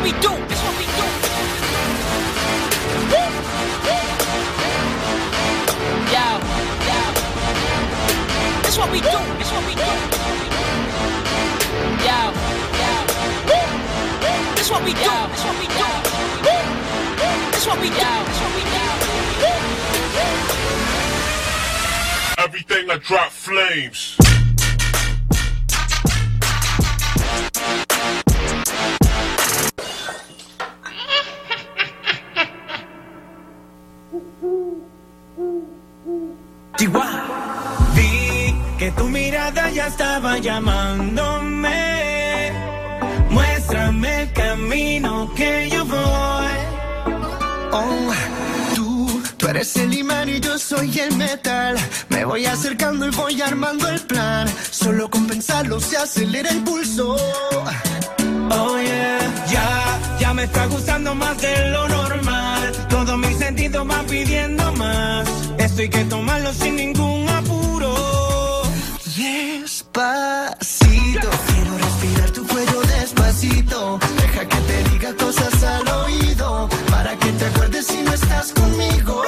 what we do. It's what we do. Yo, yo. It's what we do. It's what we do. Yo, yo. It's what we do. It's what we do. It's what we do. It's what we do. Everything I drop flames. Vi que tu mirada ya estaba llamándome. Muéstrame el camino que yo voy. Oh, tú eres el imán y yo soy el metal. Me voy acercando y voy armando el plan. Solo con pensarlo se acelera el pulso. Oh yeah, ya me está gustando más de lo normal. Todos mis sentidos van pidiendo más. Esto hay que tomarlo sin ningún apuro. Despacito, quiero respirar tu cuello despacito. Deja que te diga cosas al oído, para que te acuerdes si no estás conmigo.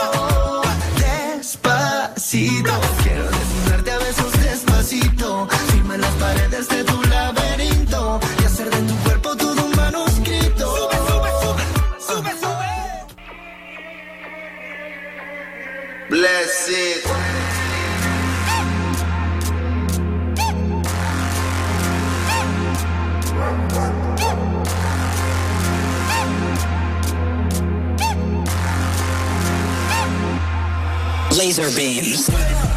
Despacito, quiero desnudarte a besos despacito. Firma las paredes de tu laberinto y hacer de tu cuerpo todo un manuscrito. Sube, sube, sube, sube, sube. Bless it. Laser beams.